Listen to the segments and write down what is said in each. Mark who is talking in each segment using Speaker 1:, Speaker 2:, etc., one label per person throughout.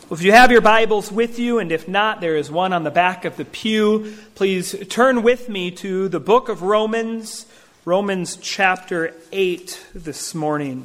Speaker 1: If you have your Bibles with you, and if not, there is one on the back of the pew. Please turn with me to the book of Romans, Romans chapter 8 this morning.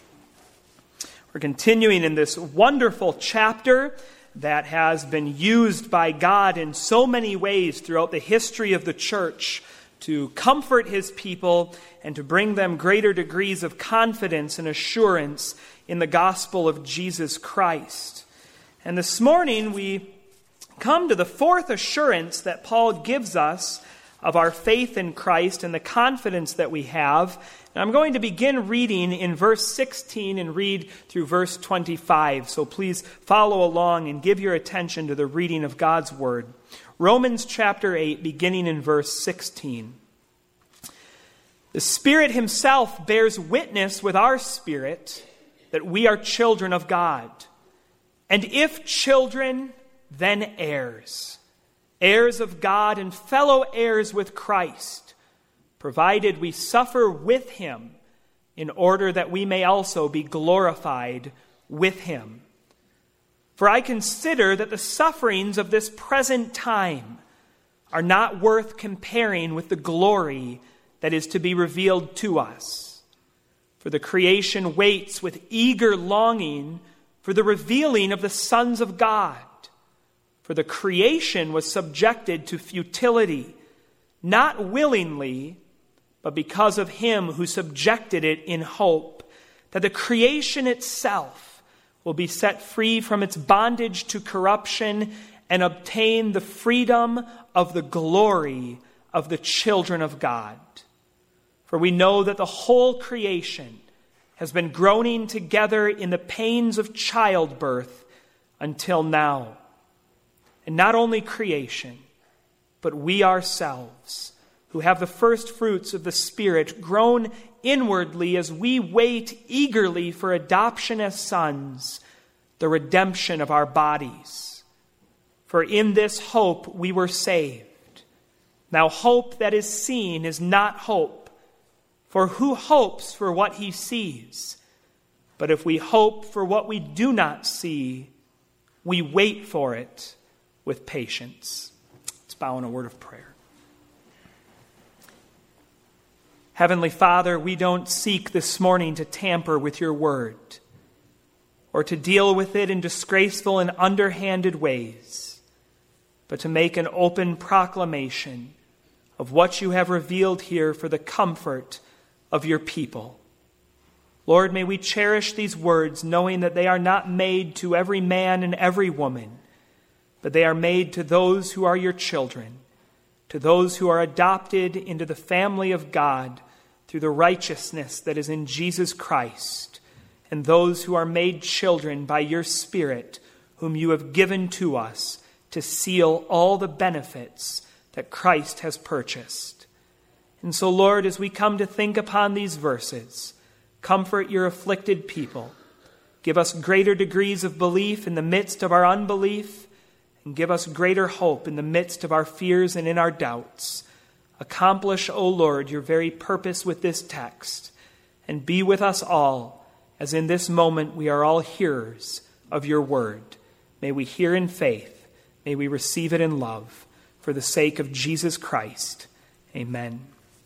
Speaker 1: We're continuing in this wonderful chapter that has been used by God in so many ways throughout the history of the church to comfort His people and to bring them greater degrees of confidence and assurance in the gospel of Jesus Christ. And this morning we come to the fourth assurance that Paul gives us of our faith in Christ and the confidence that we have. And I'm going to begin reading in verse 16 and read through verse 25. So please follow along and give your attention to the reading of God's Word. Romans chapter 8, beginning in verse 16. The Spirit Himself bears witness with our spirit that we are children of God. And if children, then heirs, heirs of God and fellow heirs with Christ, provided we suffer with Him, in order that we may also be glorified with Him. For I consider that the sufferings of this present time are not worth comparing with the glory that is to be revealed to us. For the creation waits with eager longing for the revealing of the sons of God. For the creation was subjected to futility, not willingly, but because of Him who subjected it in hope, that the creation itself will be set free from its bondage to corruption and obtain the freedom of the glory of the children of God. For we know that the whole creation has been groaning together in the pains of childbirth until now. And not only creation, but we ourselves, who have the first fruits of the Spirit, groan inwardly as we wait eagerly for adoption as sons, the redemption of our bodies. For in this hope we were saved. Now hope that is seen is not hope. For who hopes for what he sees? But if we hope for what we do not see, we wait for it with patience. Let's bow in a word of prayer. Heavenly Father, we don't seek this morning to tamper with your word or to deal with it in disgraceful and underhanded ways, but to make an open proclamation of what you have revealed here for the comfort of your people. Lord, may we cherish these words, knowing that they are not made to every man and every woman, but they are made to those who are your children, to those who are adopted into the family of God through the righteousness that is in Jesus Christ, and those who are made children by your Spirit, whom you have given to us to seal all the benefits that Christ has purchased. And so, Lord, as we come to think upon these verses, comfort your afflicted people. Give us greater degrees of belief in the midst of our unbelief, and give us greater hope in the midst of our fears and in our doubts. Accomplish, O Lord, your very purpose with this text, and be with us all, as in this moment we are all hearers of your word. May we hear in faith. May we receive it in love. For the sake of Jesus Christ. Amen.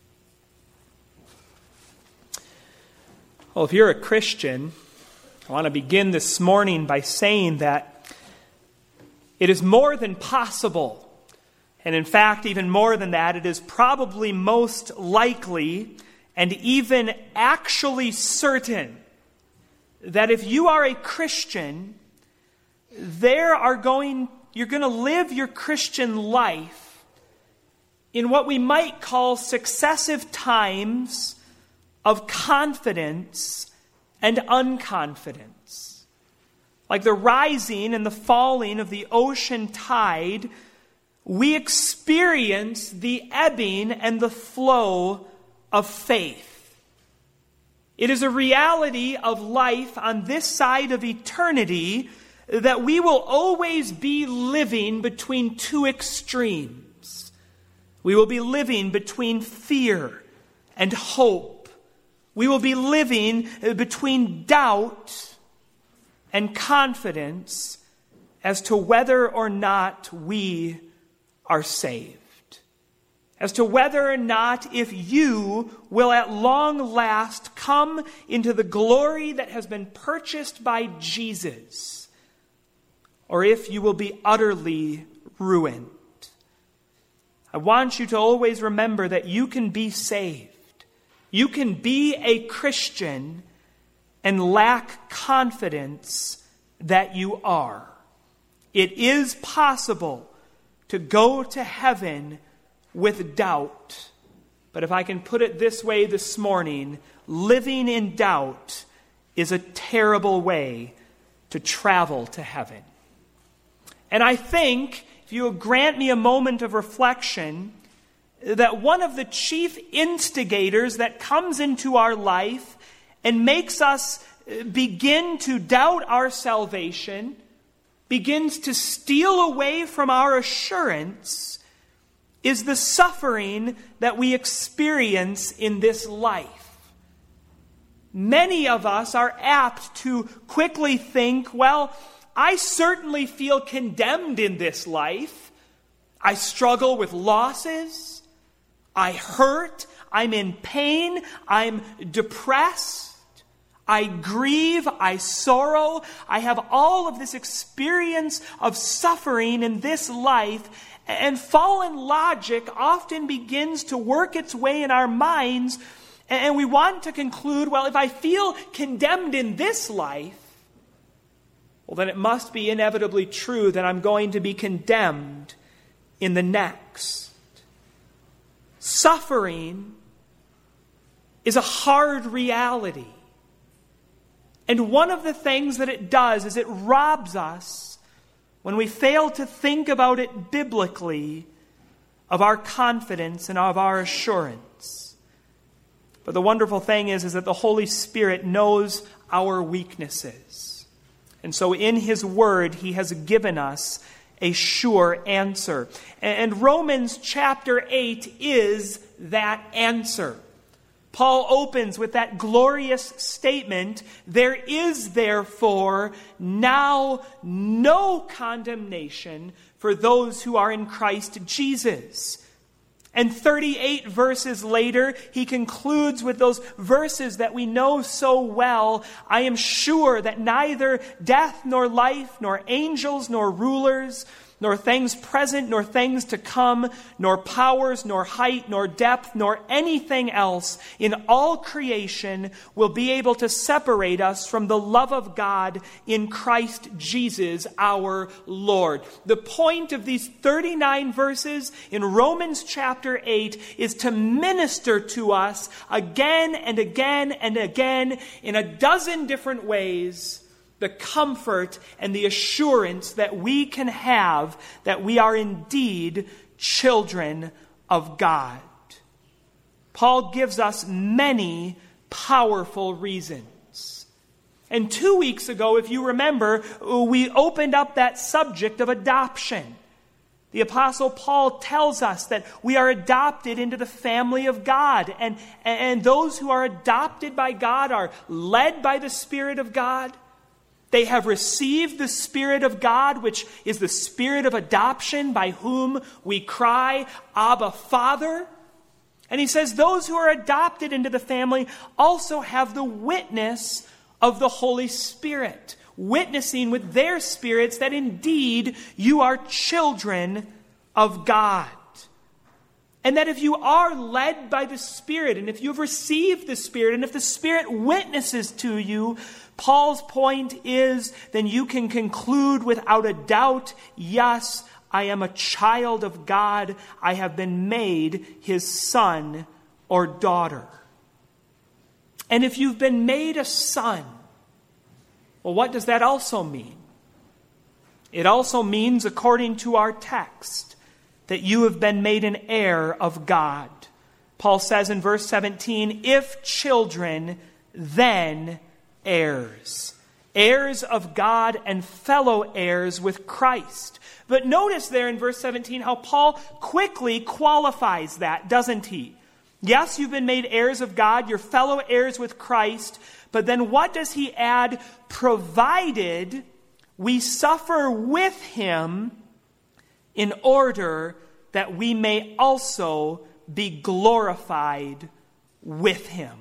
Speaker 1: Well, if you're a Christian, I want to begin this morning by saying that it is more than possible, and in fact, even more than that, it is probably most likely and even actually certain that if you are a Christian, you're going to live your Christian life in what we might call successive times of confidence and unconfidence. Like the rising and the falling of the ocean tide, we experience the ebbing and the flow of faith. It is a reality of life on this side of eternity that we will always be living between two extremes. We will be living between fear and hope. We will be living between doubt and confidence as to whether or not we are saved. As to whether or not if you will at long last come into the glory that has been purchased by Jesus, or if you will be utterly ruined. I want you to always remember that you can be saved. You can be a Christian and lack confidence that you are. It is possible to go to heaven with doubt. But if I can put it this way this morning, living in doubt is a terrible way to travel to heaven. And I think, if you will grant me a moment of reflection, that one of the chief instigators that comes into our life and makes us begin to doubt our salvation, begins to steal away from our assurance, is the suffering that we experience in this life. Many of us are apt to quickly think, well, I certainly feel condemned in this life. I struggle with losses. I hurt. I'm in pain. I'm depressed. I grieve. I sorrow. I have all of this experience of suffering in this life. And fallen logic often begins to work its way in our minds, and we want to conclude, well, if I feel condemned in this life, well, then it must be inevitably true that I'm going to be condemned in the next. Suffering is a hard reality. And one of the things that it does is it robs us, when we fail to think about it biblically, of our confidence and of our assurance. But the wonderful thing is that the Holy Spirit knows our weaknesses. And so in His Word, He has given us a sure answer. And Romans chapter 8 is that answer. Paul opens with that glorious statement, there is therefore now no condemnation for those who are in Christ Jesus. And 38 verses later, he concludes with those verses that we know so well. I am sure that neither death nor life, nor angels nor rulers, nor things present, nor things to come, nor powers, nor height, nor depth, nor anything else in all creation will be able to separate us from the love of God in Christ Jesus our Lord. The point of these 39 verses in Romans chapter 8 is to minister to us again and again and again in a dozen different ways the comfort and the assurance that we can have that we are indeed children of God. Paul gives us many powerful reasons. And 2 weeks ago, if you remember, we opened up that subject of adoption. The Apostle Paul tells us that we are adopted into the family of God. And those who are adopted by God are led by the Spirit of God. They have received the Spirit of God, which is the Spirit of adoption, by whom we cry, Abba, Father. And he says those who are adopted into the family also have the witness of the Holy Spirit, witnessing with their spirits that indeed you are children of God. And that if you are led by the Spirit, and if you've received the Spirit, and if the Spirit witnesses to you, Paul's point is, then you can conclude without a doubt, yes, I am a child of God. I have been made His son or daughter. And if you've been made a son, well, what does that also mean? It also means, according to our text, that you have been made an heir of God. Paul says in verse 17, if children, then heirs. Heirs of God and fellow heirs with Christ. But notice there in verse 17 how Paul quickly qualifies that, doesn't he? Yes, you've been made heirs of God, you're fellow heirs with Christ, but then what does he add? Provided we suffer with him in order that we may also be glorified with him.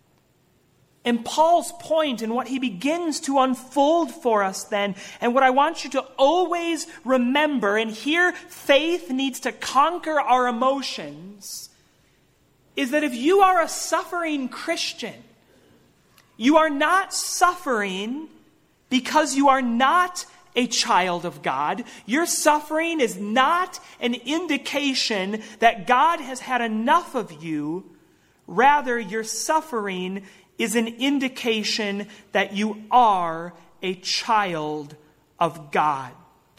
Speaker 1: And Paul's point and what he begins to unfold for us then, and what I want you to always remember, and here faith needs to conquer our emotions, is that if you are a suffering Christian, you are not suffering because you are not a child of God. Your suffering is not an indication that God has had enough of you. Rather, your suffering is an indication that you are a child of God.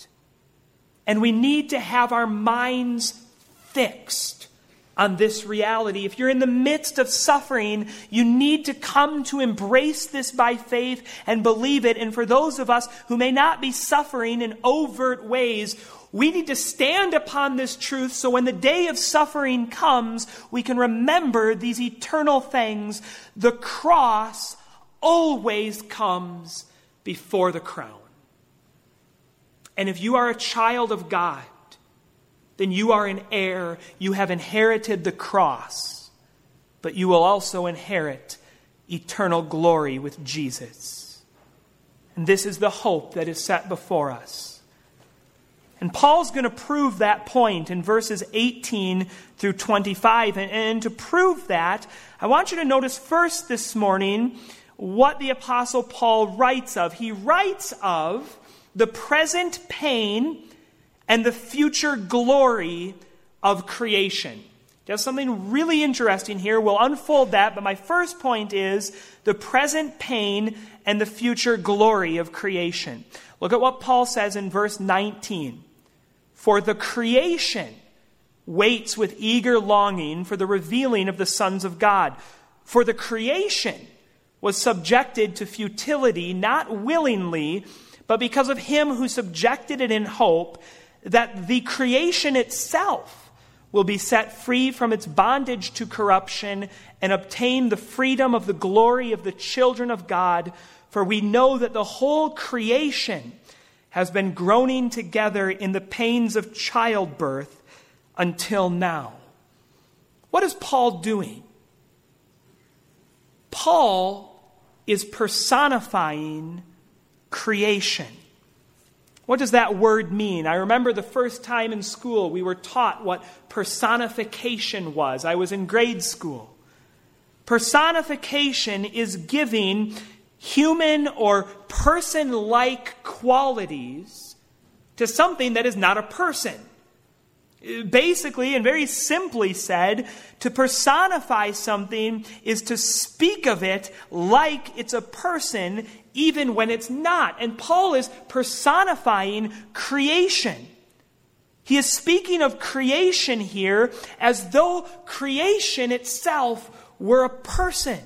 Speaker 1: And we need to have our minds fixed on this reality. If you're in the midst of suffering, you need to come to embrace this by faith and believe it. And for those of us who may not be suffering in overt ways, we need to stand upon this truth so when the day of suffering comes, we can remember these eternal things. The cross always comes before the crown. And if you are a child of God, then you are an heir. You have inherited the cross, but you will also inherit eternal glory with Jesus. And this is the hope that is set before us. And Paul's going to prove that point in verses 18 through 25. And to prove that, I want you to notice first this morning what the Apostle Paul writes of. He writes of the present pain and the future glory of creation. There's something really interesting here. We'll unfold that, but my first point is the present pain and the future glory of creation. Look at what Paul says in verse 19. For the creation waits with eager longing for the revealing of the sons of God. For the creation was subjected to futility, not willingly, but because of him who subjected it in hope, that the creation itself will be set free from its bondage to corruption and obtain the freedom of the glory of the children of God. For we know that the whole creation has been groaning together in the pains of childbirth until now. What is Paul doing? Paul is personifying creation. What does that word mean? I remember the first time in school we were taught what personification was. I was in grade school. Personification is giving human or person-like qualities to something that is not a person. Basically, and very simply said, to personify something is to speak of it like it's a person, even when it's not. And Paul is personifying creation. He is speaking of creation here as though creation itself were a person.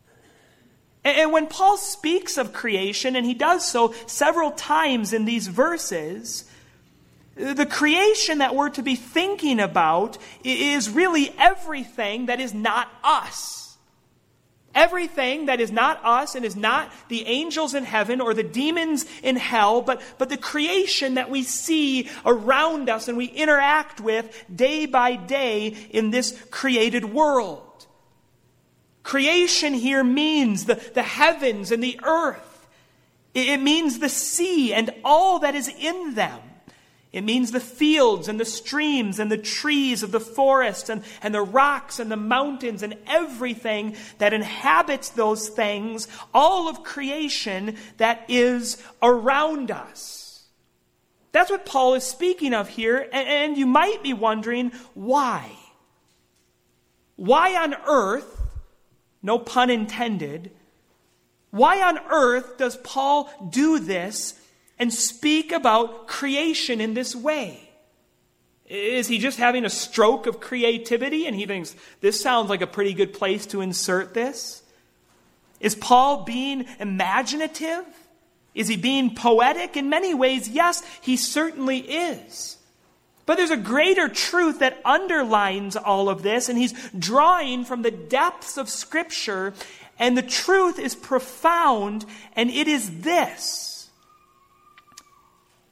Speaker 1: And when Paul speaks of creation, and he does so several times in these verses, the creation that we're to be thinking about is really everything that is not us. Everything that is not us and is not the angels in heaven or the demons in hell, but the creation that we see around us and we interact with day by day in this created world. Creation here means the heavens and the earth. It means the sea and all that is in them. It means the fields and the streams and the trees of the forest and the rocks and the mountains and everything that inhabits those things, all of creation that is around us. That's what Paul is speaking of here, and you might be wondering, why? Why on earth, no pun intended, why on earth does Paul do this and speak about creation in this way? Is he just having a stroke of creativity and he thinks, this sounds like a pretty good place to insert this? Is Paul being imaginative? Is he being poetic? In many ways, yes, he certainly is. But there's a greater truth that underlines all of this, and he's drawing from the depths of Scripture, and the truth is profound, and it is this: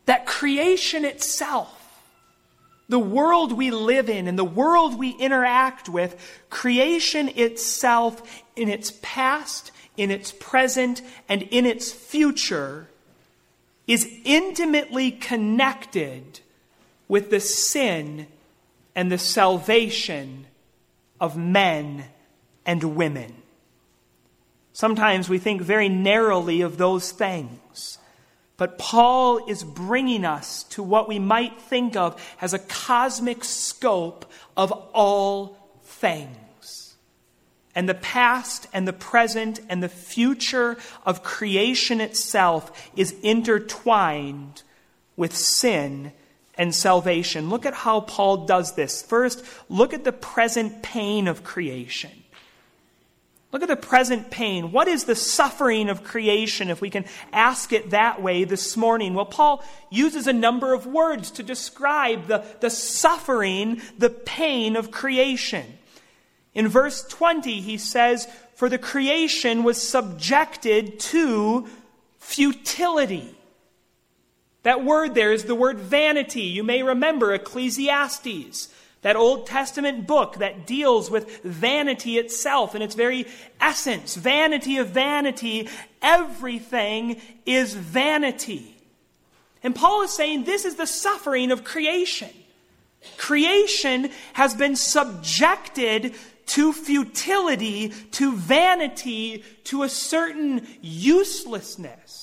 Speaker 1: that creation itself, the world we live in and the world we interact with, creation itself in its past, in its present, and in its future is intimately connected with the sin and the salvation of men and women. Sometimes we think very narrowly of those things. But Paul is bringing us to what we might think of as a cosmic scope of all things. And the past and the present and the future of creation itself is intertwined with sin and salvation. Look at how Paul does this. First, look at the present pain of creation. Look at the present pain. What is the suffering of creation, if we can ask it that way this morning? Well, Paul uses a number of words to describe the suffering, the pain of creation. In verse 20, he says, "For the creation was subjected to futility." That word there is the word vanity. You may remember Ecclesiastes, that Old Testament book that deals with vanity itself in its very essence. Vanity of vanity, everything is vanity. And Paul is saying this is the suffering of creation. Creation has been subjected to futility, to vanity, to a certain uselessness.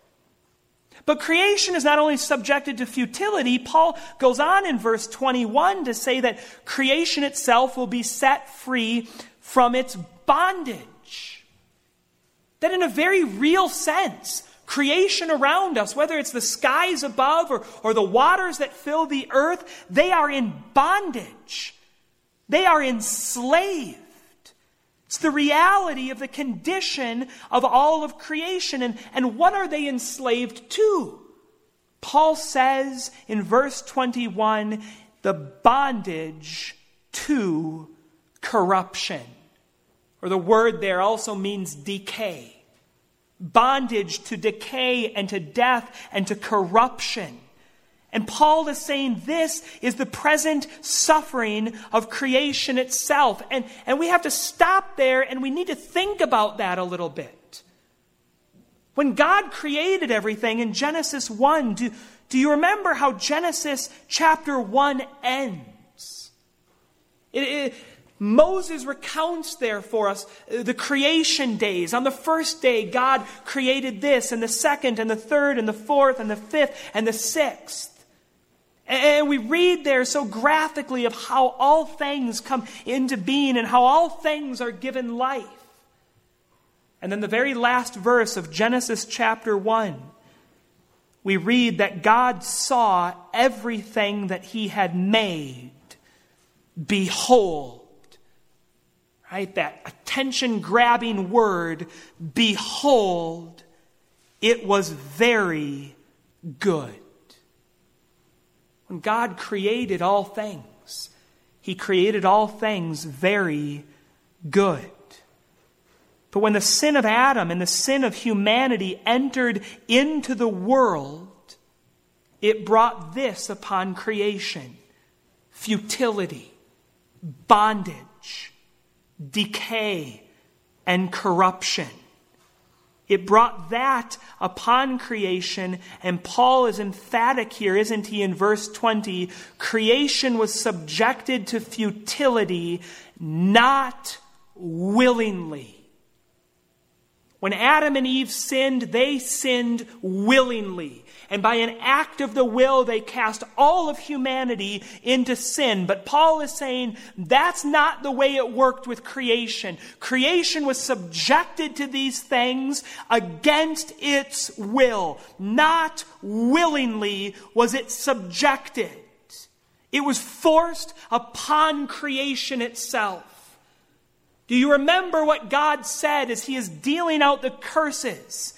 Speaker 1: But creation is not only subjected to futility, Paul goes on in verse 21 to say that creation itself will be set free from its bondage. That in a very real sense, creation around us, whether it's the skies above or the waters that fill the earth, they are in bondage. They are enslaved. It's the reality of the condition of all of creation. And what are they enslaved to? Paul says in verse 21, the bondage to corruption. Or the word there also means decay. Bondage to decay and to death and to corruption. And Paul is saying this is the present suffering of creation itself. And we have to stop there and we need to think about that a little bit. When God created everything in Genesis 1, do you remember how Genesis chapter 1 ends? Moses recounts there for us the creation days. On the first day, God created this, and the second, and the third, and the fourth, and the fifth, and the sixth. And we read there so graphically of how all things come into being and how all things are given life. And then the very last verse of Genesis chapter 1, we read that God saw everything that he had made. Behold. Right? That attention-grabbing word, behold, it was very good. When God created all things, he created all things very good. But when the sin of Adam and the sin of humanity entered into the world, it brought this upon creation: futility, bondage, decay, and corruption. It brought that upon creation, and Paul is emphatic here, isn't he, in verse 20? Creation was subjected to futility, not willingly. When Adam and Eve sinned, they sinned willingly. And by an act of the will, they cast all of humanity into sin. But Paul is saying that's not the way it worked with creation. Creation was subjected to these things against its will. Not willingly was it subjected. It was forced upon creation itself. Do you remember what God said as he is dealing out the curses?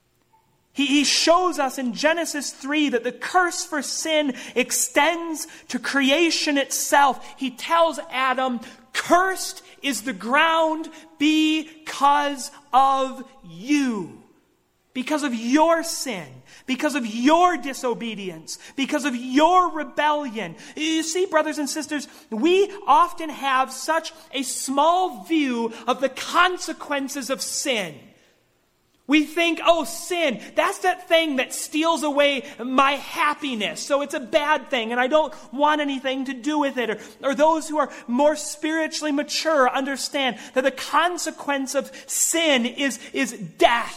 Speaker 1: He shows us in Genesis 3 that the curse for sin extends to creation itself. He tells Adam, cursed is the ground because of you. because of your sin, because of your disobedience, because of your rebellion. You see, brothers and sisters, we often have such a small view of the consequences of sin. We think, oh, sin, that's that thing that steals away my happiness. So it's a bad thing and I don't want anything to do with it. Or those who are more spiritually mature understand that the consequence of sin is death.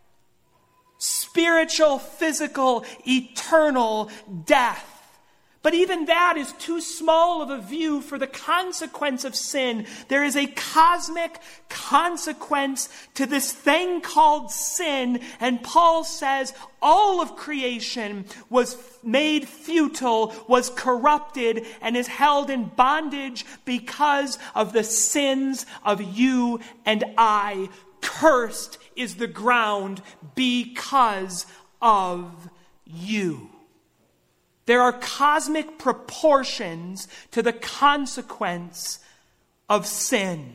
Speaker 1: Spiritual, physical, eternal death. But even that is too small of a view for the consequence of sin. There is a cosmic consequence to this thing called sin. And Paul says all of creation was made futile, was corrupted, and is held in bondage because of the sins of you and I. Cursed is the ground because of you. There are cosmic proportions to the consequence of sin.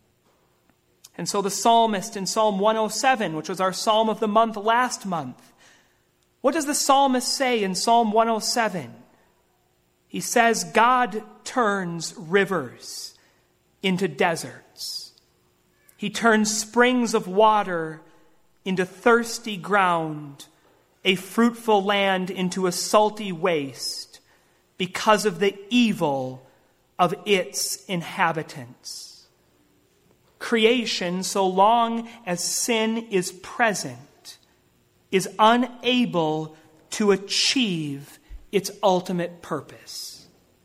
Speaker 1: And so the psalmist in Psalm 107, which was our psalm of the month last month, what does the psalmist say in Psalm 107? He says, God turns rivers into deserts. He turns springs of water into thirsty ground, a fruitful land into a salty waste because of the evil of its inhabitants. Creation, so long as sin is present, is unable to achieve its ultimate purpose.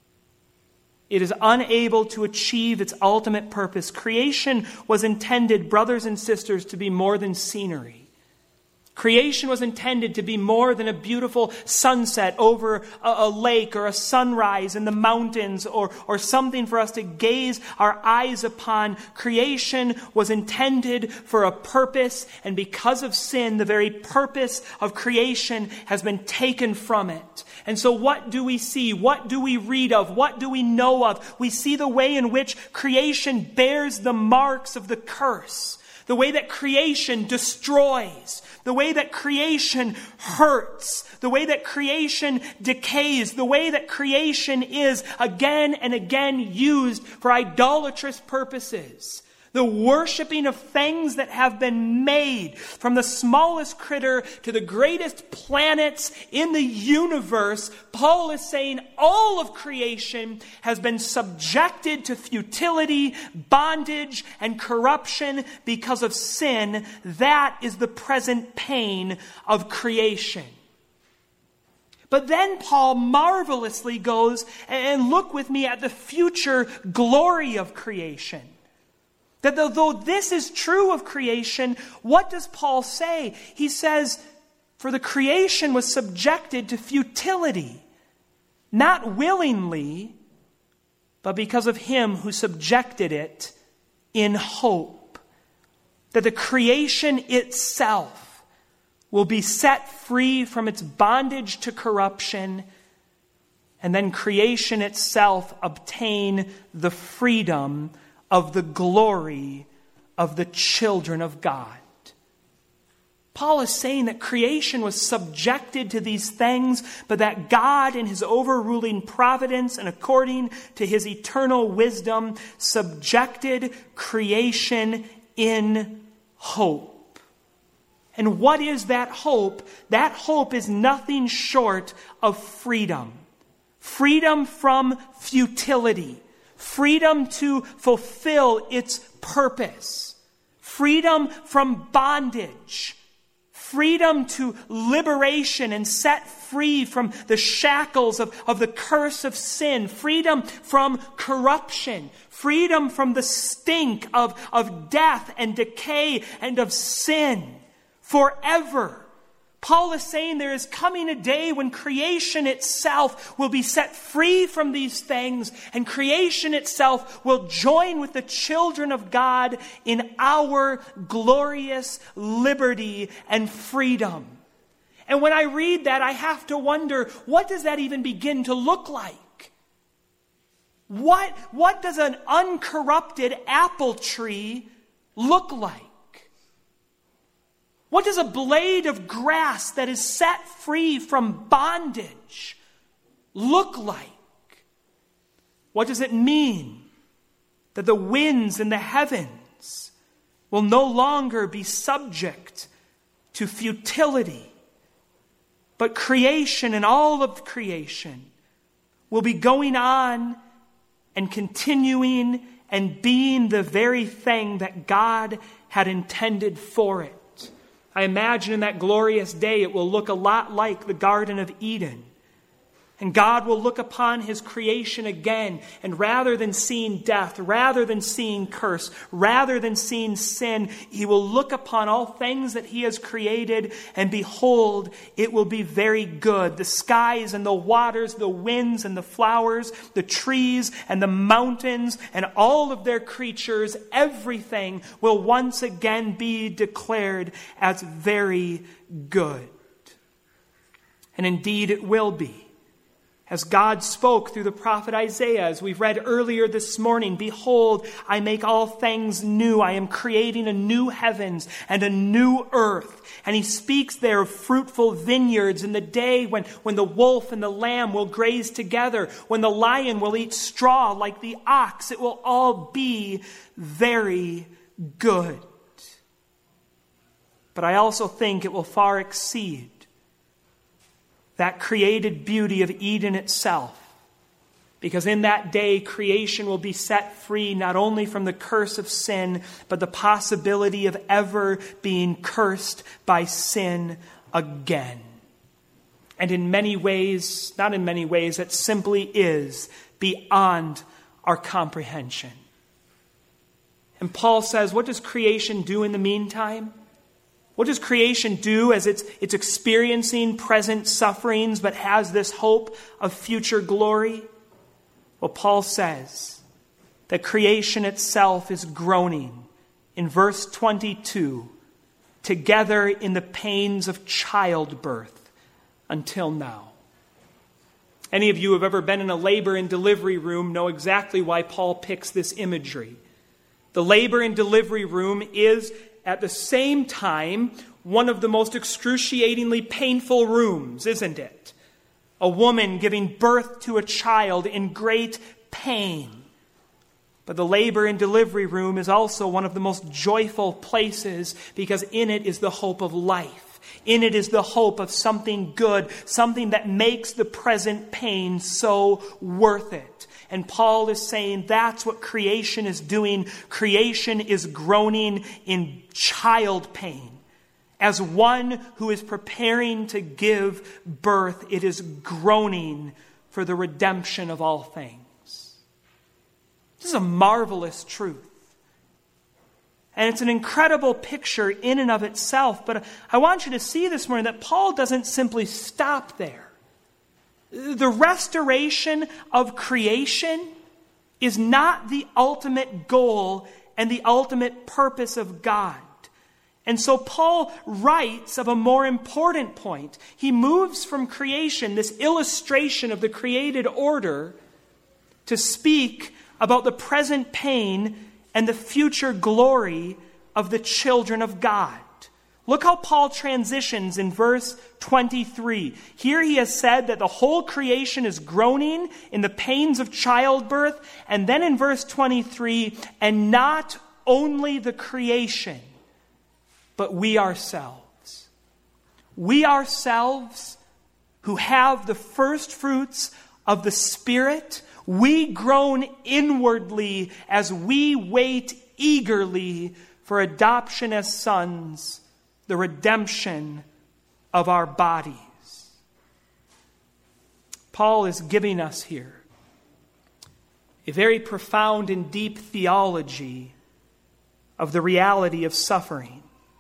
Speaker 1: It is unable to achieve its ultimate purpose. Creation was intended, brothers and sisters, to be more than scenery. Creation was intended to be more than a beautiful sunset over a lake or a sunrise in the mountains or something for us to gaze our eyes upon. Creation was intended for a purpose, and because of sin, the very purpose of creation has been taken from it. And so what do we see? What do we read of? What do we know of? We see the way in which creation bears the marks of the curse. The way that creation destroys, the way that creation hurts, the way that creation decays, the way that creation is again and again used for idolatrous purposes. The worshiping of things that have been made, from the smallest critter to the greatest planets in the universe. Paul is saying all of creation has been subjected to futility, bondage, and corruption because of sin. That is the present pain of creation. But then Paul marvelously goes and look with me at the future glory of creation. That though this is true of creation, what does Paul say? He says, for the creation was subjected to futility, not willingly, but because of him who subjected it in hope. That the creation itself will be set free from its bondage to corruption, and then creation itself obtain the freedom of the glory of the children of God. Paul is saying that creation was subjected to these things, but that God in his overruling providence and according to his eternal wisdom subjected creation in hope. And what is that hope? That hope is nothing short of freedom. Freedom from futility. Freedom to fulfill its purpose. Freedom from bondage. Freedom to liberation and set free from the shackles of the curse of sin. Freedom from corruption. Freedom from the stink of death and decay and of sin. Forever. Paul is saying there is coming a day when creation itself will be set free from these things, and creation itself will join with the children of God in our glorious liberty and freedom. And when I read that, I have to wonder, what does that even begin to look like? What does an uncorrupted apple tree look like? What does a blade of grass that is set free from bondage look like? What does it mean that the winds in the heavens will no longer be subject to futility, but creation and all of creation will be going on and continuing and being the very thing that God had intended for it? I imagine in that glorious day it will look a lot like the Garden of Eden. And God will look upon his creation again, and rather than seeing death, rather than seeing curse, rather than seeing sin, he will look upon all things that he has created, and behold, it will be very good. The skies and the waters, the winds and the flowers, the trees and the mountains, and all of their creatures, everything will once again be declared as very good. And indeed it will be. As God spoke through the prophet Isaiah, as we've read earlier this morning, behold, I make all things new. I am creating a new heavens and a new earth. And he speaks there of fruitful vineyards in the day when the wolf and the lamb will graze together, when the lion will eat straw like the ox. It will all be very good. But I also think it will far exceed that created beauty of Eden itself. Because in that day, creation will be set free not only from the curse of sin, but the possibility of ever being cursed by sin again. And in many ways, not in many ways, it simply is beyond our comprehension. And Paul says, what does creation do in the meantime? What does creation do as it's experiencing present sufferings but has this hope of future glory? Well, Paul says that creation itself is groaning in verse 22, together in the pains of childbirth until now. Any of you who have ever been in a labor and delivery room know exactly why Paul picks this imagery. The labor and delivery room is at the same time one of the most excruciatingly painful rooms, isn't it? A woman giving birth to a child in great pain. But the labor and delivery room is also one of the most joyful places because in it is the hope of life. In it is the hope of something good, something that makes the present pain so worth it. And Paul is saying that's what creation is doing. Creation is groaning in child pain. As one who is preparing to give birth, it is groaning for the redemption of all things. This is a marvelous truth. And it's an incredible picture in and of itself. But I want you to see this morning that Paul doesn't simply stop there. The restoration of creation is not the ultimate goal and the ultimate purpose of God. And so Paul writes of a more important point. He moves from creation, this illustration of the created order, to speak about the present pain and the future glory of the children of God. Look how Paul transitions in verse 23. Here he has said that the whole creation is groaning in the pains of childbirth. And then in verse 23, and not only the creation, but we ourselves. We ourselves who have the first fruits of the Spirit, we groan inwardly as we wait eagerly for adoption as sons, the redemption of our bodies. Paul is giving us here a very profound and deep theology of the reality of suffering.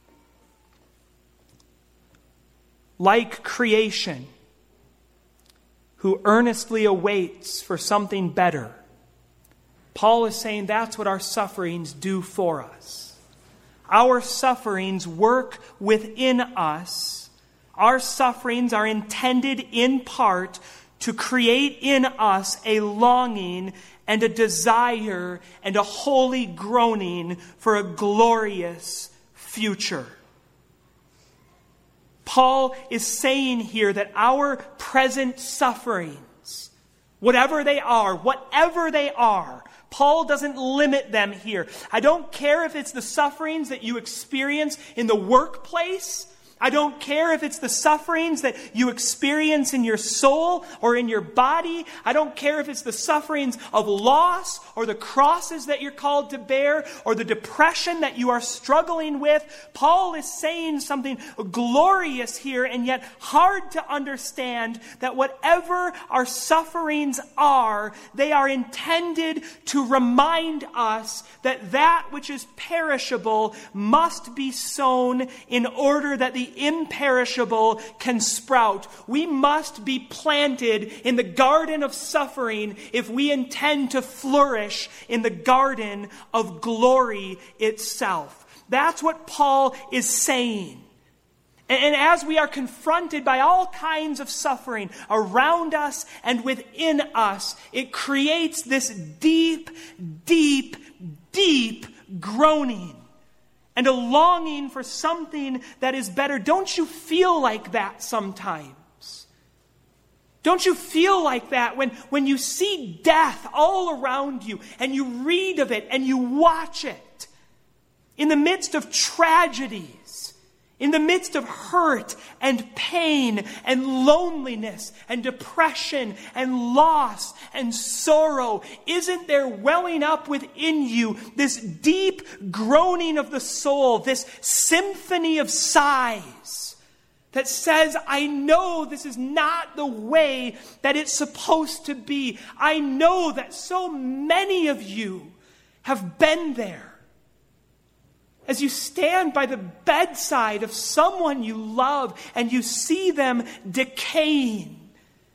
Speaker 1: Like creation, who earnestly awaits for something better, Paul is saying that's what our sufferings do for us. Our sufferings work within us. Our sufferings are intended in part to create in us a longing and a desire and a holy groaning for a glorious future. Paul is saying here that our present sufferings, whatever they are, Paul doesn't limit them here. I don't care if it's the sufferings that you experience in the workplace. I don't care if it's the sufferings that you experience in your soul or in your body. I don't care if it's the sufferings of loss or the crosses that you're called to bear or the depression that you are struggling with. Paul is saying something glorious here and yet hard to understand, that whatever our sufferings are, they are intended to remind us that that which is perishable must be sown in order that the imperishable can sprout. We must be planted in the garden of suffering if we intend to flourish in the garden of glory itself. That's what Paul is saying. And as we are confronted by all kinds of suffering around us and within us, it creates this deep, deep, deep groaning and a longing for something that is better. Don't you feel like that sometimes? Don't you feel like that when you see death all around you and you read of it and you watch it in the midst of tragedies, in the midst of hurt and pain and loneliness and depression and loss and sorrow? Isn't there welling up within you this deep groaning of the soul, this symphony of sighs that says, I know this is not the way that it's supposed to be. I know that so many of you have been there. As you stand by the bedside of someone you love and you see them decaying,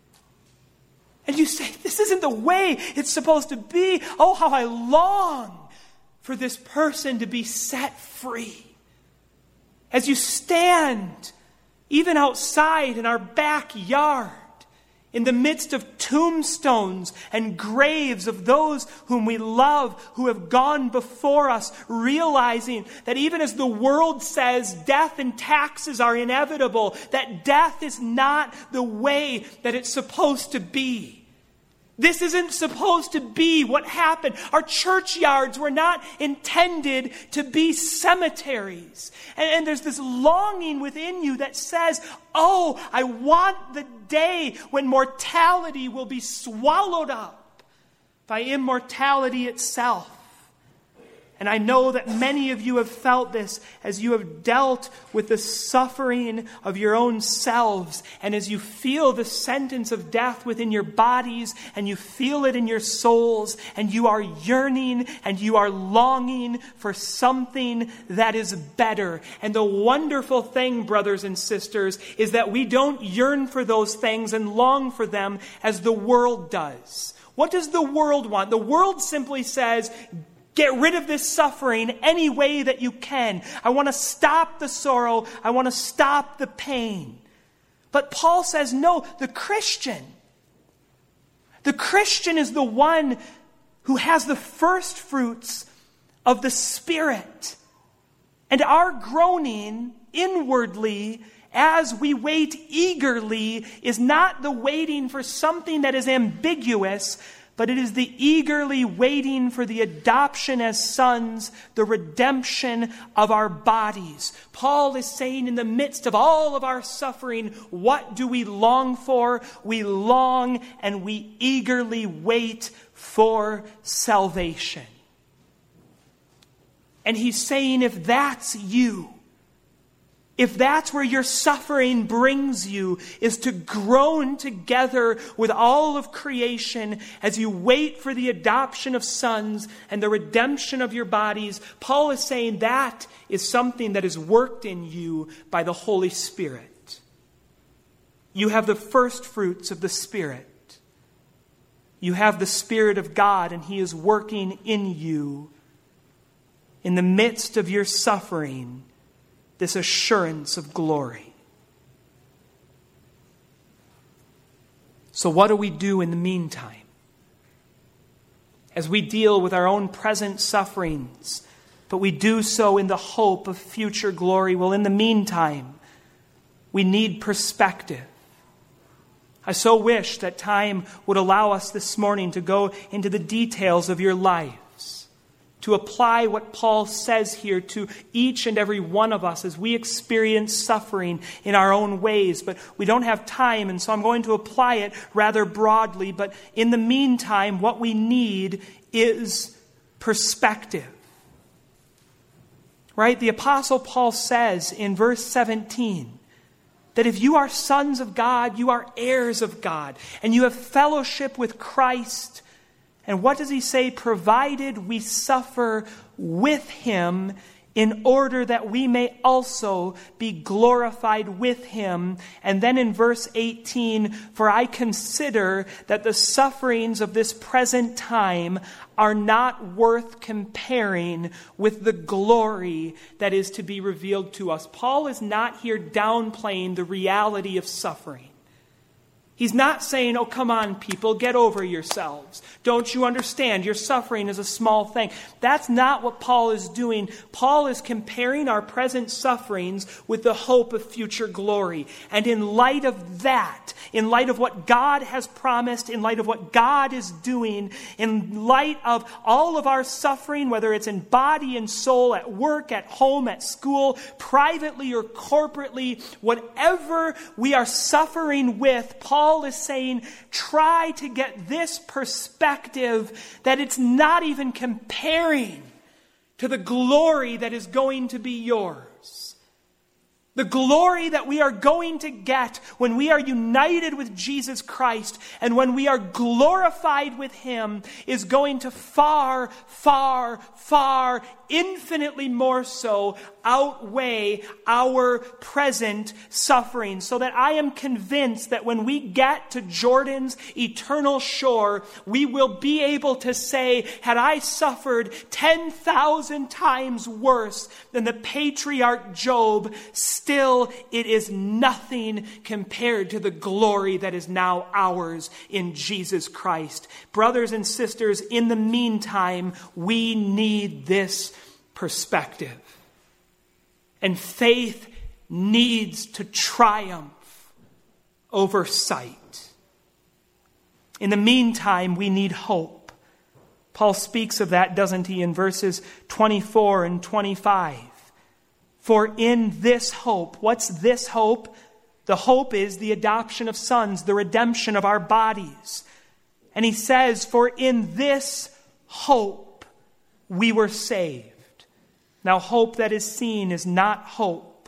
Speaker 1: and you say, this isn't the way it's supposed to be. Oh, how I long for this person to be set free. As you stand, even outside in our backyard, in the midst of tombstones and graves of those whom we love, who have gone before us, realizing that even as the world says death and taxes are inevitable, that death is not the way that it's supposed to be. This isn't supposed to be what happened. Our churchyards were not intended to be cemeteries. And there's this longing within you that says, oh, I want the day when mortality will be swallowed up by immortality itself. And I know that many of you have felt this as you have dealt with the suffering of your own selves, and as you feel the sentence of death within your bodies, and you feel it in your souls, and you are yearning and you are longing for something that is better. And the wonderful thing, brothers and sisters, is that we don't yearn for those things and long for them as the world does. What does the world want? The world simply says, get rid of this suffering any way that you can. I want to stop the sorrow. I want to stop the pain. But Paul says, no, the Christian is the one who has the first fruits of the Spirit. And our groaning inwardly as we wait eagerly is not the waiting for something that is ambiguous, but it is the eagerly waiting for the adoption as sons, the redemption of our bodies. Paul is saying, in the midst of all of our suffering, what do we long for? We long and we eagerly wait for salvation. And he's saying, if that's you, if that's where your suffering brings you, is to groan together with all of creation as you wait for the adoption of sons and the redemption of your bodies, Paul is saying that is something that is worked in you by the Holy Spirit. You have the first fruits of the Spirit. You have the Spirit of God, and He is working in you in the midst of your suffering, this assurance of glory. So what do we do in the meantime? As we deal with our own present sufferings, but we do so in the hope of future glory. Well, in the meantime, We need perspective. I so wish that time would allow us this morning to go into the details of your lives, to apply what Paul says here to each and every one of us as we experience suffering in our own ways. But we don't have time, and so I'm going to apply it rather broadly. But in the meantime, what we need is perspective. Right? The Apostle Paul says in verse 17, that if you are sons of God, you are heirs of God, and you have fellowship with Christ. And what does he say? Provided we suffer with him in order that we may also be glorified with him. And then in verse 18, for I consider that the sufferings of this present time are not worth comparing with the glory that is to be revealed to us. Paul is not here downplaying the reality of suffering. He's not saying, oh, come on, people, get over yourselves. Don't you understand? Your suffering is a small thing. That's not what Paul is doing. Paul is comparing our present sufferings with the hope of future glory. And in light of that, in light of what God has promised, in light of what God is doing, in light of all of our suffering, whether it's in body and soul, at work, at home, at school, privately or corporately, whatever we are suffering with, Paul is saying, try to get this perspective that it's not even comparing to the glory that is going to be yours. The glory that we are going to get when we are united with Jesus Christ and when we are glorified with him is going to far, far, far, infinitely more so outweigh our present suffering. So that I am convinced that when we get to Jordan's eternal shore, we will be able to say, had I suffered 10,000 times worse than the patriarch Job, still it is nothing compared to the glory that is now ours in Jesus Christ. Brothers and sisters, in the meantime, we need this perspective. And faith needs to triumph over sight. In the meantime, we need hope. Paul speaks of that, doesn't he, in verses 24 and 25. For in this hope, what's this hope? The hope is the adoption of sons, the redemption of our bodies. And he says, for in this hope we were saved. Now, hope that is seen is not hope.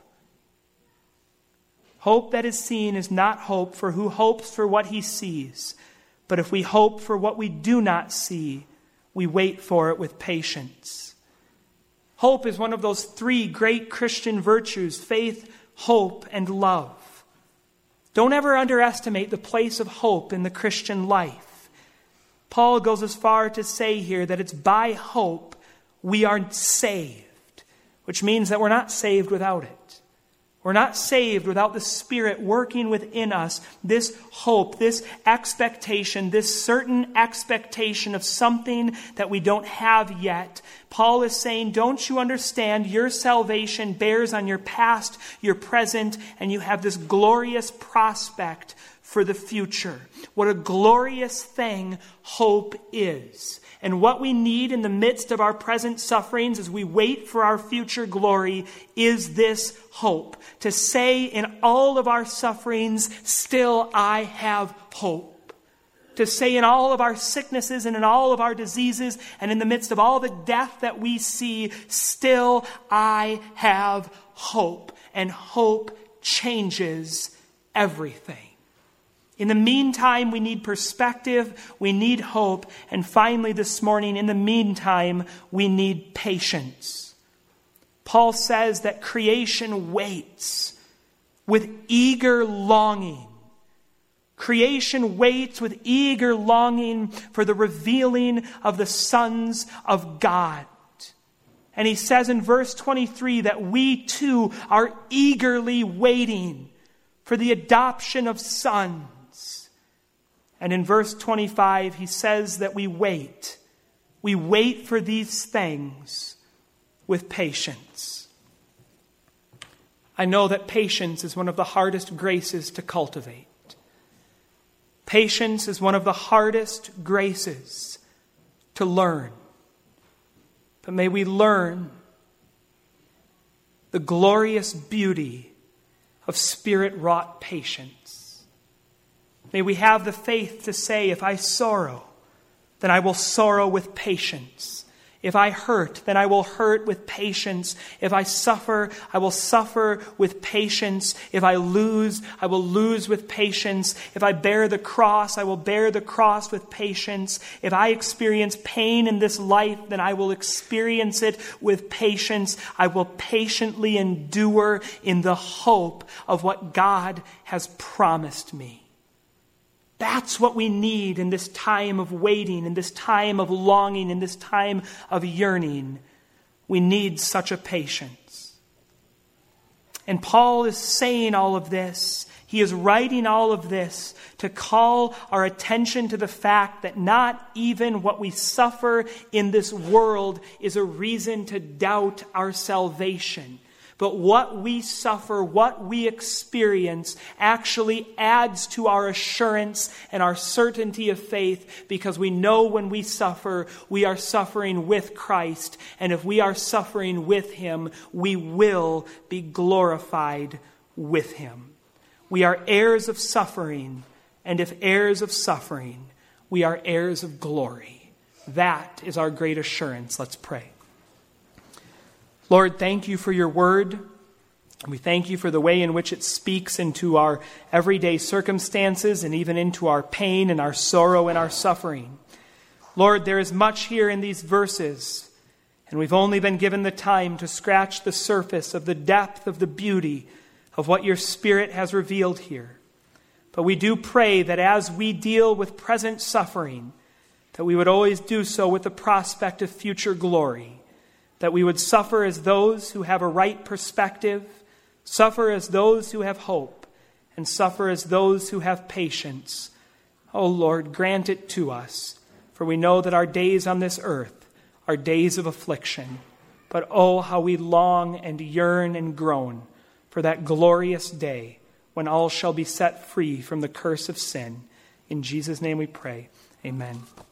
Speaker 1: Hope that is seen is not hope, for who hopes for what he sees? But if we hope for what we do not see, we wait for it with patience. Hope is one of those three great Christian virtues: faith, hope, and love. Don't ever underestimate the place of hope in the Christian life. Paul goes as far to say here that it's by hope we are saved. Which means that we're not saved without it. We're not saved without the Spirit working within us. This hope, this expectation, this certain expectation of something that we don't have yet. Paul is saying, don't you understand? Your salvation bears on your past, your present, and you have this glorious prospect for the future. What a glorious thing hope is. And what we need in the midst of our present sufferings as we wait for our future glory is this hope. To say in all of our sufferings, still I have hope. To say in all of our sicknesses and in all of our diseases and in the midst of all the death that we see, still I have hope. And hope changes everything. In the meantime, we need perspective, we need hope, and finally this morning, in the meantime, we need patience. Paul says that creation waits with eager longing. Creation waits with eager longing for the revealing of the sons of God. And he says in verse 23 that we too are eagerly waiting for the adoption of sons. And in verse 25, he says that we wait. We wait for these things with patience. I know that patience is one of the hardest graces to cultivate. Patience is one of the hardest graces to learn. But may we learn the glorious beauty of Spirit-wrought patience. May we have the faith to say, if I sorrow, then I will sorrow with patience. If I hurt, then I will hurt with patience. If I suffer, I will suffer with patience. If I lose, I will lose with patience. If I bear the cross, I will bear the cross with patience. If I experience pain in this life, then I will experience it with patience. I will patiently endure in the hope of what God has promised me. That's what we need in this time of waiting, in this time of longing, in this time of yearning. We need such a patience. And Paul is saying all of this. He is writing all of this to call our attention to the fact that not even what we suffer in this world is a reason to doubt our salvation. But what we suffer, what we experience, actually adds to our assurance and our certainty of faith, because we know when we suffer, we are suffering with Christ. And if we are suffering with Him, we will be glorified with Him. We are heirs of suffering, and if heirs of suffering, we are heirs of glory. That is our great assurance. Let's pray. Lord, thank you for your word. We thank you for the way in which it speaks into our everyday circumstances and even into our pain and our sorrow and our suffering. Lord, there is much here in these verses, and we've only been given the time to scratch the surface of the depth of the beauty of what your Spirit has revealed here. But we do pray that as we deal with present suffering, that we would always do so with the prospect of future glory. That we would suffer as those who have a right perspective, suffer as those who have hope, and suffer as those who have patience. Oh Lord, grant it to us, for we know that our days on this earth are days of affliction. But oh, how we long and yearn and groan for that glorious day when all shall be set free from the curse of sin. In Jesus' name we pray. Amen.